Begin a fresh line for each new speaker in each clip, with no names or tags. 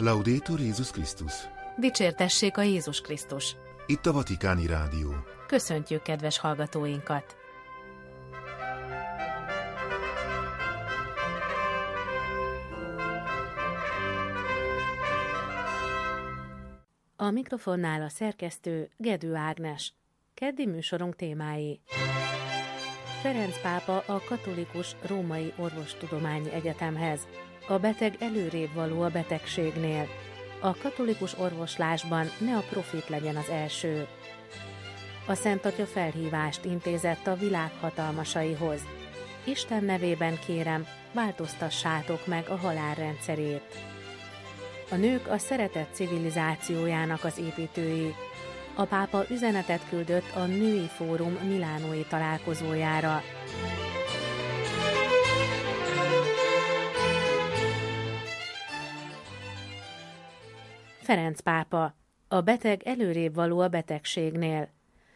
Laudetur Jézus Krisztus.
Dicsértessék a Jézus Krisztus.
Itt a Vatikáni Rádió.
Köszöntjük kedves hallgatóinkat! A mikrofonnál a szerkesztő Gedő Ágnes. Keddi műsorunk témái: Ferenc pápa a Katolikus Római Orvostudományi Egyetemhez. A beteg előrébb való a betegségnél. A katolikus orvoslásban ne a profit legyen az első. A Szent Atya felhívást intézett a világ hatalmasaihoz. Isten nevében kérem, változtassátok meg a halál rendszerét. A nők a szeretet civilizációjának az építői. A pápa üzenetet küldött a Női Fórum milánói találkozójára. Ferenc pápa. A beteg előrébb való a betegségnél.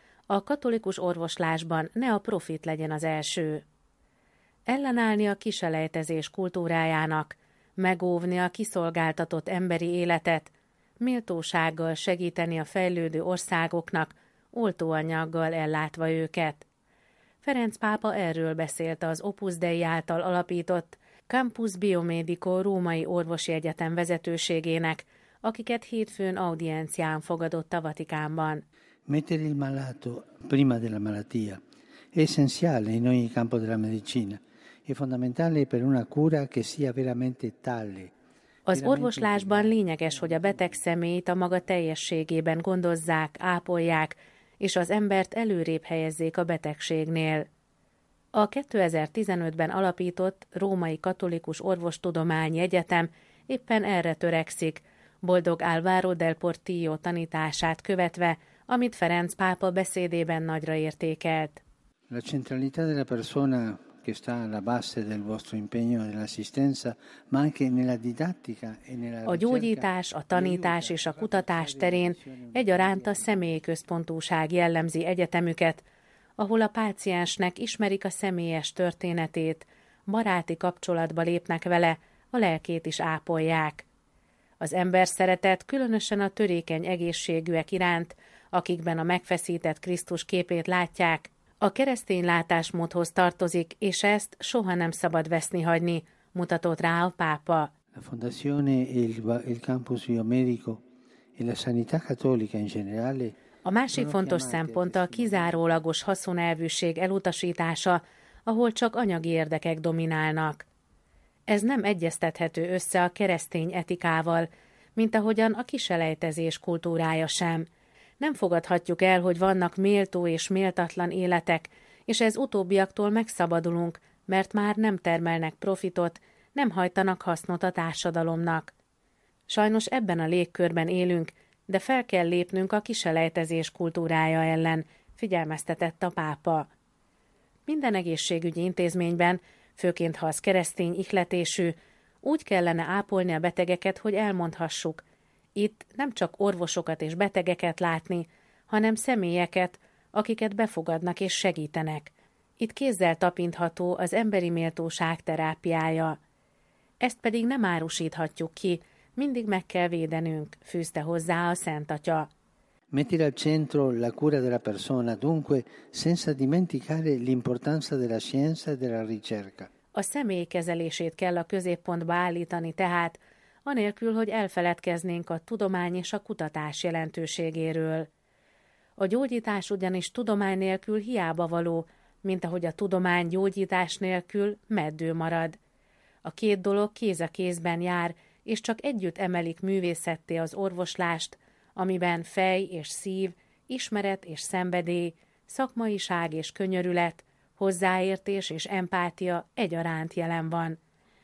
A katolikus orvoslásban ne a profit legyen az első. Ellenállni a kiselejtezés kultúrájának, megóvni a kiszolgáltatott emberi életet, méltósággal segíteni a fejlődő országoknak, oltóanyaggal ellátva őket. Ferenc pápa erről beszélt az Opus Dei által alapított Campus Biomedico Római Orvosi Egyetem vezetőségének, akiket hétfőn audiencián fogadott a Vatikánban.
Mettere il malato prima della malattia è essenziale in ogni campo della medicina. È fondamentale per una cura che sia veramente tale.
Az orvoslásban lényeges, hogy a beteg személyt a maga teljességében gondozzák, ápolják, és az embert előrébb helyezzék a betegségnél. A 2015-ben alapított Római Katolikus Orvostudományi Egyetem éppen erre törekszik, Boldog Álvaro del Portillo tanítását követve, amit Ferenc pápa beszédében nagyra értékelt.
La centralità della persona che sta alla base del vostro impegno nell'assistenza, ma anche nella didattica e nella ricerca.
A gyógyítás, a tanítás és a kutatás terén egyaránt a személyközpontúság jellemzi egyetemüket, ahol a páciensnek ismerik a személyes történetét, baráti kapcsolatba lépnek vele, a lelkét is ápolják. Az ember szeretet különösen a törékeny egészségűek iránt, akikben a megfeszített Krisztus képét látják, a keresztény látásmódhoz tartozik, és ezt soha nem szabad veszni hagyni, mutatott rá a pápa.
La Fondazione e il Campus Biomedico e la Sanità Cattolica in generale.
A másik fontos szempont a kizárólagos haszonelvűség elutasítása, ahol csak anyagi érdekek dominálnak. Ez nem egyeztethető össze a keresztény etikával, mint ahogyan a kiselejtezés kultúrája sem. Nem fogadhatjuk el, hogy vannak méltó és méltatlan életek, és ez utóbbiaktól megszabadulunk, mert már nem termelnek profitot, nem hajtanak hasznot a társadalomnak. Sajnos ebben a légkörben élünk, de fel kell lépnünk a kiselejtezés kultúrája ellen, figyelmeztetett a pápa. Minden egészségügyi intézményben, főként ha az keresztény ihletésű, úgy kellene ápolni a betegeket, hogy elmondhassuk, itt nem csak orvosokat és betegeket látni, hanem személyeket, akiket befogadnak és segítenek. Itt kézzel tapintható az emberi méltóság terápiája. Ezt pedig nem árusíthatjuk ki, mindig meg kell védenünk, fűzte hozzá a Szent Atya.
Mettere al centro la cura della persona, dunque, senza dimenticare l'importanza della scienza e della ricerca.
A személy kezelését kell a középpontba állítani tehát, anélkül, hogy elfeledkeznénk a tudomány és a kutatás jelentőségéről. A gyógyítás ugyanis tudomány nélkül hiába való, mint ahogy a tudomány gyógyítás nélkül meddő marad. A két dolog kéz a kézben jár, és csak együtt emelik művészetté az orvoslást, amiben fej és szív, ismeret és szenvedély, szakmaiság és könyörület, hozzáértés és empátia egyaránt jelen van.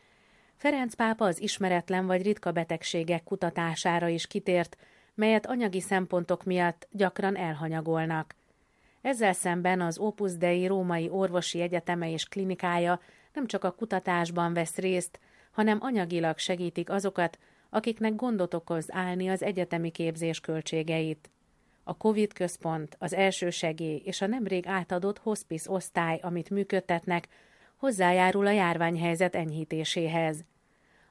Ferenc pápa az ismeretlen vagy ritka betegségek kutatására is kitért, melyet anyagi szempontok miatt gyakran elhanyagolnak. Ezzel szemben az Opus Dei Római Orvosi Egyeteme és klinikája nem csak a kutatásban vesz részt, hanem anyagilag segítik azokat, akiknek gondot okoz állni az egyetemi képzés költségeit. A Covid központ, az elsősegély és a nemrég átadott hospice osztály, amit működtetnek, hozzájárul a járványhelyzet enyhítéséhez.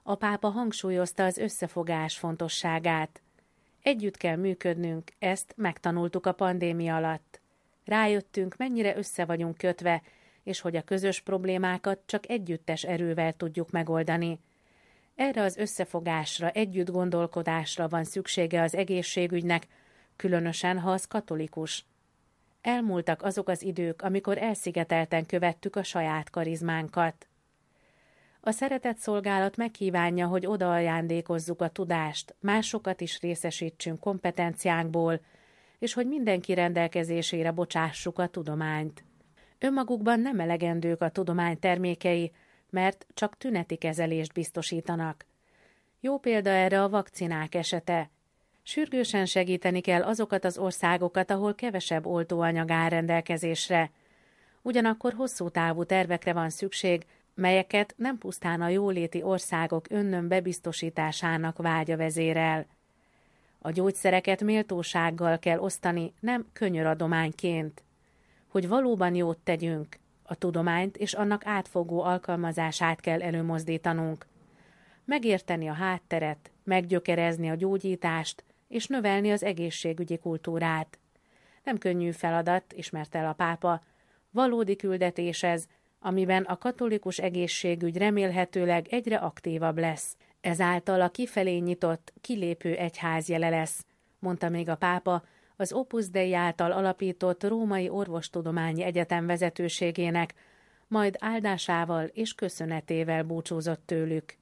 A pápa hangsúlyozta az összefogás fontosságát. Együtt kell működnünk, ezt megtanultuk a pandémia alatt. Rájöttünk, mennyire össze vagyunk kötve, és hogy a közös problémákat csak együttes erővel tudjuk megoldani. Erre az összefogásra, együtt gondolkodásra van szüksége az egészségügynek, különösen, ha az katolikus. Elmúltak azok az idők, amikor elszigetelten követtük a saját karizmánkat. A szeretetszolgálat megkívánja, hogy odaajándékozzuk a tudást, másokat is részesítsünk kompetenciánkból, és hogy mindenki rendelkezésére bocsássuk a tudományt. Önmagukban nem elegendők a tudomány termékei, mert csak tüneti kezelést biztosítanak. Jó példa erre a vakcinák esete. Sürgősen segíteni kell azokat az országokat, ahol kevesebb oltóanyag áll rendelkezésre. Ugyanakkor hosszú távú tervekre van szükség, melyeket nem pusztán a jóléti országok önnön bebiztosításának vágya vezérel. A gyógyszereket méltósággal kell osztani, nem könyöradományként. Hogy valóban jót tegyünk, a tudományt és annak átfogó alkalmazását kell előmozdítanunk. Megérteni a hátteret, meggyökerezni a gyógyítást és növelni az egészségügyi kultúrát. Nem könnyű feladat, ismerte el a pápa, valódi küldetés ez, amiben a katolikus egészségügy remélhetőleg egyre aktívabb lesz. Ezáltal a kifelé nyitott, kilépő egyházjele lesz, mondta még a pápa, az Opus Dei által alapított Római Orvostudományi Egyetem vezetőségének, majd áldásával és köszönetével búcsúzott tőlük.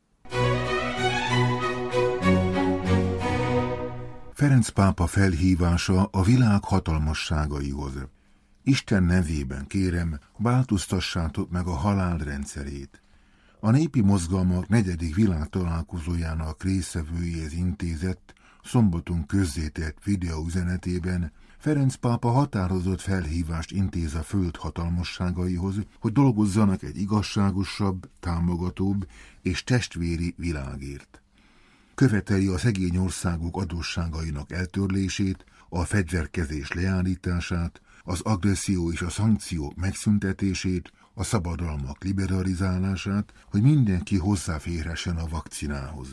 Ferenc pápa felhívása a világ hatalmasságaihoz. Isten nevében kérem, változtassátok meg a halál rendszerét. A népi mozgalmak 4. világtalálkozójának résztvevőihez intézett, szombaton közzétett videóüzenetében Ferenc pápa határozott felhívást intéz a föld hatalmasságaihoz, hogy dolgozzanak egy igazságosabb, támogatóbb és testvéri világért. Követeli a szegény országok adósságainak eltörlését, a fegyverkezés leállítását, az agresszió és a szankciók megszüntetését, a szabadalmak liberalizálását, hogy mindenki hozzáférhessen a vakcinához.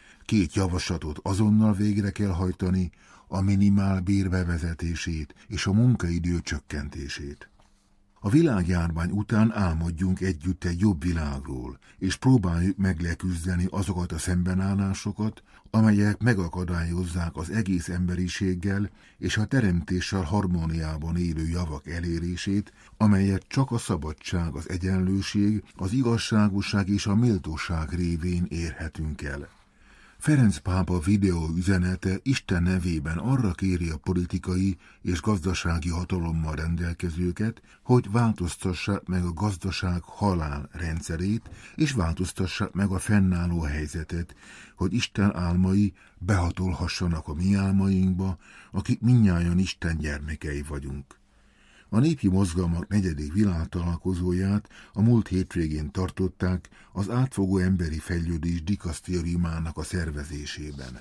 2 javaslatot azonnal végre kell hajtani, a minimálbér bevezetését és a munkaidő csökkentését. A világjárvány után álmodjunk együtt egy jobb világról, és próbáljuk meg leküzdeni azokat a szembenállásokat, amelyek megakadályozzák az egész emberiséggel és a teremtéssel harmóniában élő javak elérését, amelyet csak a szabadság, az egyenlőség, az igazságosság és a méltóság révén érhetünk el. Ferenc pápa videó üzenete Isten nevében arra kéri a politikai és gazdasági hatalommal rendelkezőket, hogy változtassák meg a gazdaság halál rendszerét, és változtassák meg a fennálló helyzetet, hogy Isten álmai behatolhassanak a mi álmainkba, akik mindnyájan Isten gyermekei vagyunk. A népi mozgalmak 4. világtalálkozóját a múlt hétvégén tartották az átfogó emberi fejlődés dikasztériumának a szervezésében.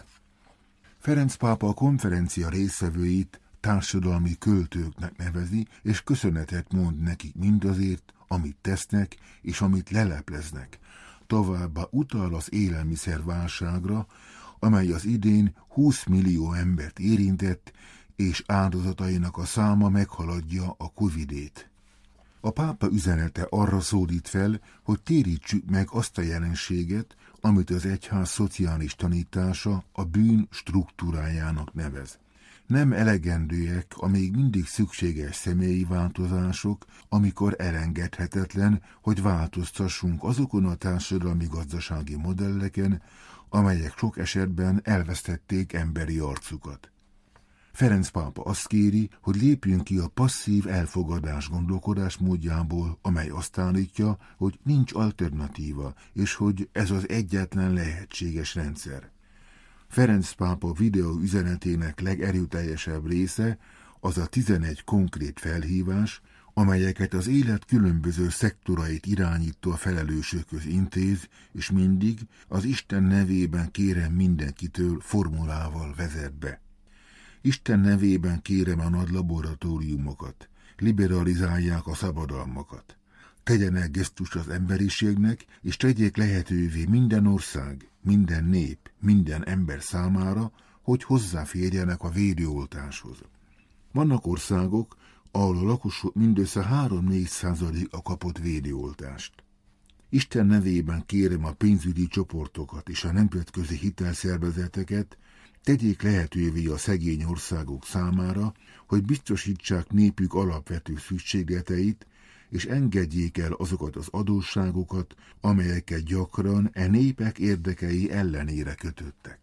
Ferenc pápa a konferencia résztvevőit társadalmi költőknek nevezi, és köszönetet mond nekik mindazért, amit tesznek és amit lelepleznek. Továbbá utal az élelmiszerválságra, amely az idén 20 millió embert érintett, és áldozatainak a száma meghaladja a Covid-ét. A pápa üzenete arra szólít fel, hogy térítsük meg azt a jelenséget, amit az egyház szociális tanítása a bűn struktúrájának nevez. Nem elegendőek a még mindig szükséges személyi változások, amikor elengedhetetlen, hogy változtassunk azokon a társadalmi-gazdasági modelleken, amelyek sok esetben elvesztették emberi arcukat. Ferenc pápa azt kéri, hogy lépjünk ki a passzív elfogadás gondolkodásmódjából, amely azt állítja, hogy nincs alternatíva, és hogy ez az egyetlen lehetséges rendszer. Ferenc pápa videó üzenetének legerőteljesebb része az a 11 konkrét felhívás, amelyeket az élet különböző szektorait irányító felelősökhöz intéz, és mindig az Isten nevében kérem mindenkitől formulával vezet be. Isten nevében kérem a nagy laboratóriumokat, liberalizálják a szabadalmakat. tegyenek gesztust az emberiségnek, és tegyék lehetővé minden ország, minden nép, minden ember számára, hogy hozzáférjenek a védőoltáshoz. Vannak országok, ahol a lakosok mindössze 3-4% kapott védőoltást. Isten nevében kérem a pénzügyi csoportokat és a nemzetközi hitelszervezeteket, tegyék lehetővé a szegény országok számára, hogy biztosítsák népük alapvető szükségleteit, és engedjék el azokat az adósságokat, amelyeket gyakran népek érdekei ellenére kötöttek.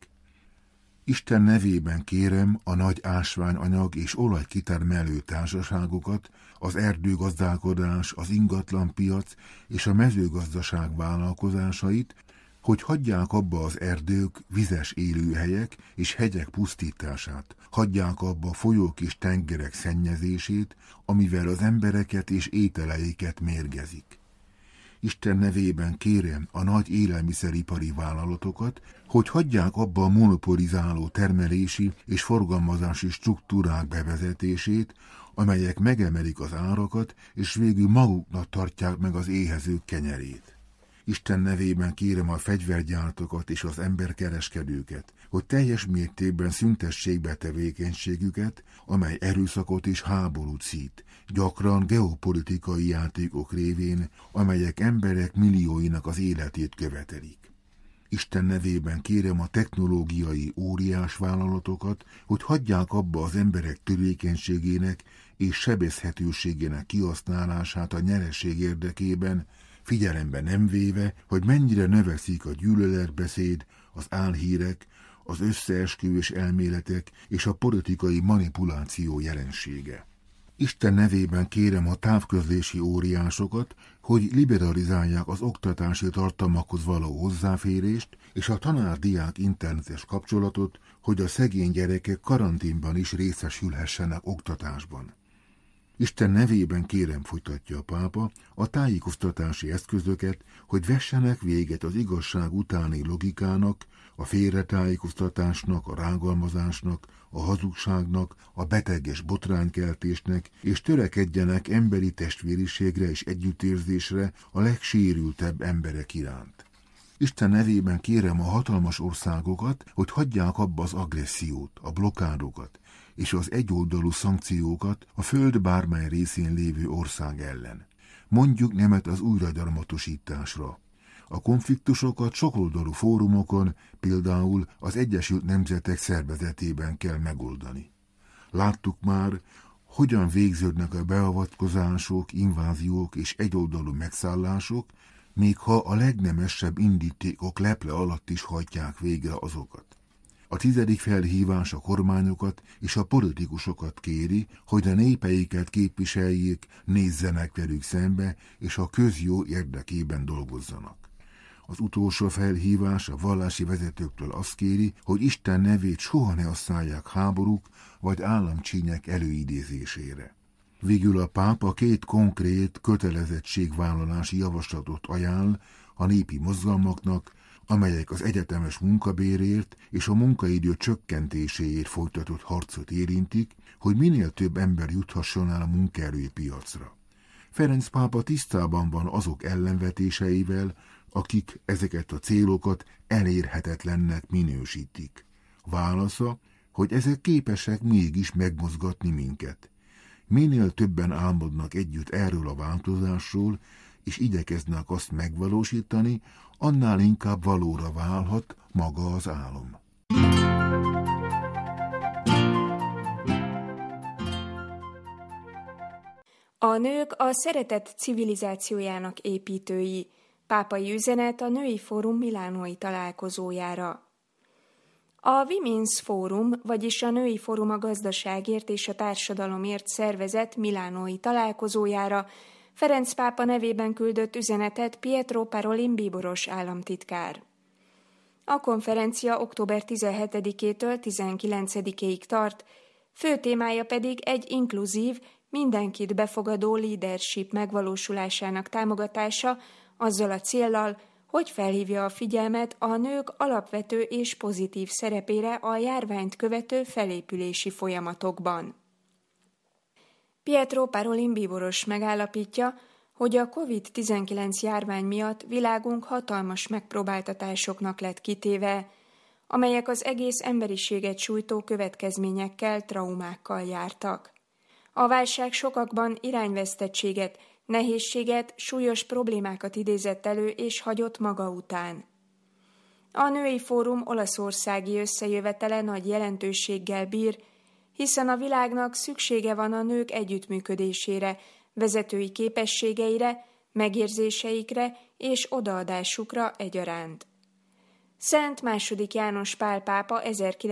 Isten nevében kérem a nagy ásványanyag és olajkitermelő társaságokat, az erdőgazdálkodás, az ingatlanpiac és a mezőgazdaság vállalkozásait, hogy hagyják abba az erdők, vizes élőhelyek és hegyek pusztítását, hagyják abba folyók és tengerek szennyezését, amivel az embereket és ételeiket mérgezik. Isten nevében kérem a nagy élelmiszeripari vállalatokat, hogy hagyják abba a monopolizáló termelési és forgalmazási struktúrák bevezetését, amelyek megemelik az árakat, és végül maguknak tartják meg az éhezők kenyerét. Isten nevében kérem a fegyvergyártókat és az emberkereskedőket, hogy teljes mértékben szüntessék be tevékenységüket, amely erőszakot és háborút szít, gyakran geopolitikai játékok révén, amelyek emberek millióinak az életét követelik. Isten nevében kérem a technológiai óriás vállalatokat, hogy hagyják abba az emberek törékenységének és sebezhetőségének kihasználását a nyereség érdekében, figyelembe nem véve, hogy mennyire növekszik a gyűlöletbeszéd, az álhírek, az összeesküvés elméletek és a politikai manipuláció jelensége. Isten nevében kérem a távközlési óriásokat, hogy liberalizálják az oktatási tartalmakhoz való hozzáférést és a tanár-diák internetes kapcsolatot, hogy a szegény gyerekek karanténban is részesülhessenek oktatásban. Isten nevében kérem, folytatja a pápa, a tájékoztatási eszközöket, hogy vessenek véget az igazság utáni logikának, a félretájékoztatásnak, a rágalmazásnak, a hazugságnak, a beteges botránykeltésnek, és törekedjenek emberi testvériségre és együttérzésre a legsérültebb emberek iránt. Isten nevében kérem a hatalmas országokat, hogy hagyják abba az agressziót, a blokkádokat és az egyoldalú szankciókat a föld bármely részén lévő ország ellen. Mondjuk nemet az újragyarmatosításra. A konfliktusokat sokoldalú fórumokon, például az Egyesült Nemzetek Szervezetében kell megoldani. Láttuk már, hogyan végződnek a beavatkozások, inváziók és egyoldalú megszállások, még ha a legnemesebb indítékok leple alatt is hajtják végre azokat. A 10. felhívás a kormányokat és a politikusokat kéri, hogy a népeiket képviseljék, nézzenek velük szembe, és a közjó érdekében dolgozzanak. Az utolsó felhívás a vallási vezetőktől azt kéri, hogy Isten nevét soha ne használják háborúk vagy államcsínyek előidézésére. Végül a pápa 2 konkrét kötelezettségvállalási javaslatot ajánl a népi mozgalmaknak, amelyek az egyetemes munkabérért és a munkaidő csökkentéséért folytatott harcot érintik, hogy minél több ember juthasson el a munkaerőpiacra. Ferenc pápa tisztában van azok ellenvetéseivel, akik ezeket a célokat elérhetetlennek minősítik. Válasza, hogy ezek képesek mégis megmozgatni minket. Minél többen álmodnak együtt erről a változásról, és igyekeznek azt megvalósítani, annál inkább valóra válhat maga az álom.
A nők a szeretet civilizációjának építői. Pápai üzenet a Női Fórum milánói találkozójára. A Women's Forum, vagyis a Női Fórum a gazdaságért és a társadalomért szervezet milánói találkozójára Ferenc pápa nevében küldött üzenetet Pietro Parolin bíboros államtitkár. A konferencia október 17-től 19-ig tart, fő témája pedig egy inkluzív, mindenkit befogadó leadership megvalósulásának támogatása, azzal a céllal, hogy felhívja a figyelmet a nők alapvető és pozitív szerepére a járványt követő felépülési folyamatokban. Pietro Parolin bíboros megállapítja, hogy a COVID-19 járvány miatt világunk hatalmas megpróbáltatásoknak lett kitéve, amelyek az egész emberiséget sújtó következményekkel, traumákkal jártak. A válság sokakban irányvesztettséget, nehézséget, súlyos problémákat idézett elő és hagyott maga után. A Női Fórum olaszországi összejövetele nagy jelentőséggel bír, hiszen a világnak szüksége van a nők együttműködésére, vezetői képességeire, megérzéseikre és odaadásukra egyaránt. Szent II. János Pál pápa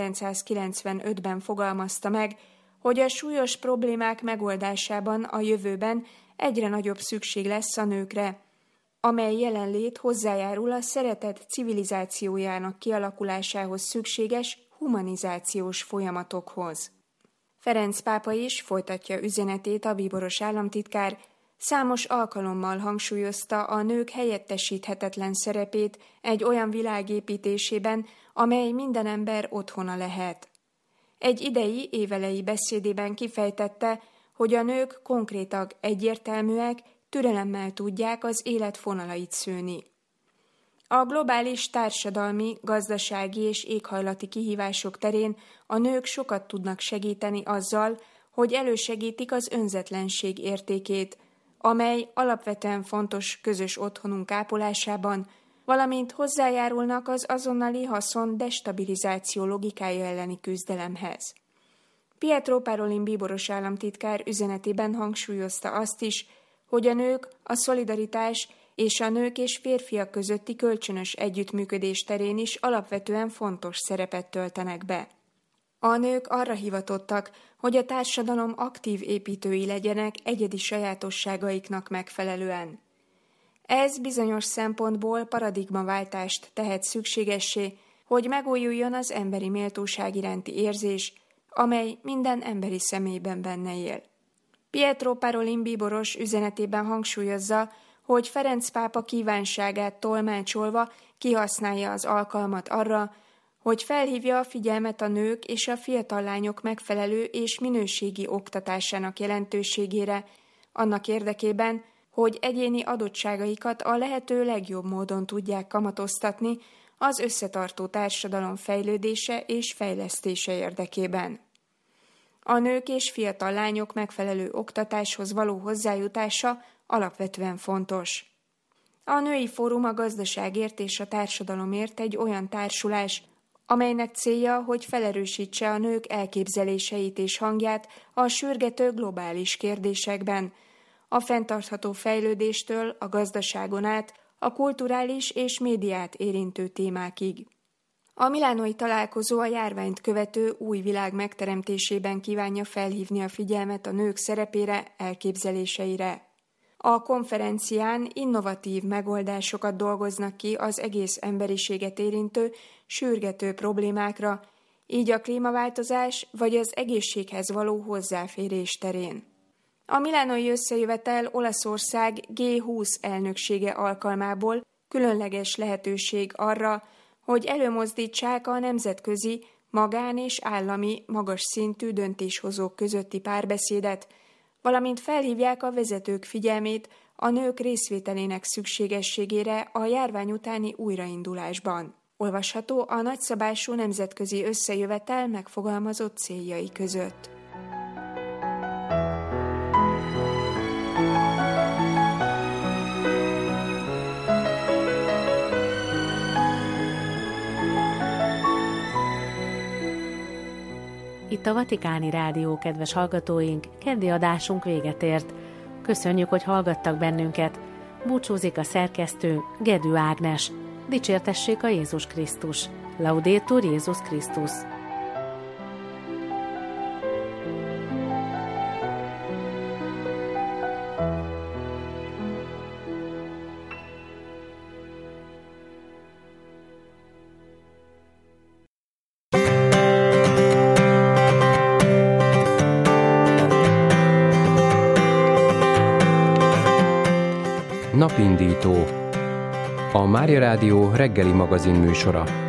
1995-ben fogalmazta meg, hogy a súlyos problémák megoldásában a jövőben egyre nagyobb szükség lesz a nőkre, amely jelenlét hozzájárul a szeretet civilizációjának kialakulásához szükséges humanizációs folyamatokhoz. Ferenc pápa is, folytatja üzenetét a bíboros államtitkár, számos alkalommal hangsúlyozta a nők helyettesíthetetlen szerepét egy olyan világ építésében, amely minden ember otthona lehet. Egy idei, évelei beszédében kifejtette, hogy a nők konkrétak, egyértelműek, türelemmel tudják az élet fonalait szőni. A globális társadalmi, gazdasági és éghajlati kihívások terén a nők sokat tudnak segíteni azzal, hogy elősegítik az önzetlenség értékét, amely alapvetően fontos közös otthonunk ápolásában, valamint hozzájárulnak az azonnali haszon destabilizáció logikája elleni küzdelemhez. Pietro Parolin bíboros államtitkár üzenetében hangsúlyozta azt is, hogy a nők a szolidaritás és a nők és férfiak közötti kölcsönös együttműködés terén is alapvetően fontos szerepet töltenek be. A nők arra hivatottak, hogy a társadalom aktív építői legyenek egyedi sajátosságaiknak megfelelően. Ez bizonyos szempontból paradigmaváltást tehet szükségessé, hogy megújuljon az emberi méltóság iránti érzés, amely minden emberi személyben benne él. Pietro Parolin bíboros üzenetében hangsúlyozza, hogy Ferenc pápa kívánságát tolmácsolva kihasználja az alkalmat arra, hogy felhívja a figyelmet a nők és a fiatal lányok megfelelő és minőségi oktatásának jelentőségére, annak érdekében, hogy egyéni adottságaikat a lehető legjobb módon tudják kamatoztatni az összetartó társadalom fejlődése és fejlesztése érdekében. A nők és fiatal lányok megfelelő oktatáshoz való hozzájutása alapvetően fontos. A Női Fórum a gazdaságért és a társadalomért egy olyan társulás, amelynek célja, hogy felerősítse a nők elképzeléseit és hangját a sürgető globális kérdésekben, a fenntartható fejlődéstől a gazdaságon át, a kulturális és médiát érintő témákig. A milánói találkozó a járványt követő új világ megteremtésében kívánja felhívni a figyelmet a nők szerepére, elképzeléseire. A konferencián innovatív megoldásokat dolgoznak ki az egész emberiséget érintő, sürgető problémákra, így a klímaváltozás vagy az egészséghez való hozzáférés terén. A milánói összejövetel Olaszország G20 elnöksége alkalmából különleges lehetőség arra, hogy előmozdítsák a nemzetközi, magán és állami magas szintű döntéshozók közötti párbeszédet, valamint felhívják a vezetők figyelmét a nők részvételének szükségességére a járvány utáni újraindulásban. Olvasható a nagyszabású nemzetközi összejövetel megfogalmazott céljai között.
Itt a Vatikáni Rádió, kedves hallgatóink, keddi adásunk véget ért. Köszönjük, hogy hallgattak bennünket. Búcsúzik a szerkesztő, Gedő Ágnes. Dicsértessék a Jézus Krisztus. Laudetur Jézus Krisztus.
Napindító. A Mária Rádió reggeli magazin műsora.